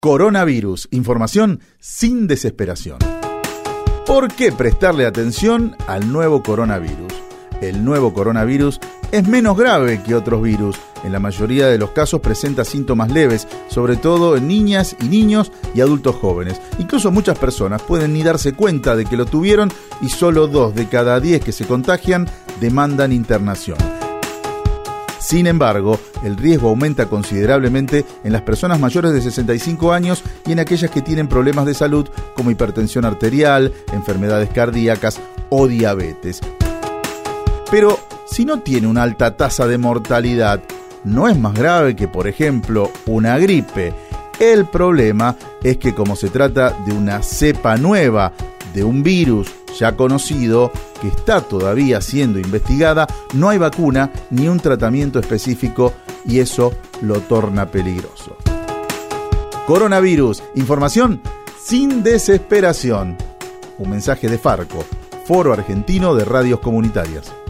Coronavirus, información sin desesperación. ¿Por qué prestarle atención al nuevo coronavirus? El nuevo coronavirus es menos grave que otros virus. En la mayoría de los casos presenta síntomas leves, sobre todo en niñas y niños y adultos jóvenes. Incluso muchas personas pueden ni darse cuenta de que lo tuvieron y solo 2 de cada 10 que se contagian demandan internación. Sin embargo, el riesgo aumenta considerablemente en las personas mayores de 65 años y en aquellas que tienen problemas de salud como hipertensión arterial, enfermedades cardíacas o diabetes. Pero si no tiene una alta tasa de mortalidad, ¿no es más grave que, por ejemplo, una gripe? El problema es que como se trata de una cepa nueva de un virus ya conocido, que está todavía siendo investigada, no hay vacuna ni un tratamiento específico y eso lo torna peligroso. Coronavirus, información sin desesperación. Un mensaje de Farco, Foro Argentino de Radios Comunitarias.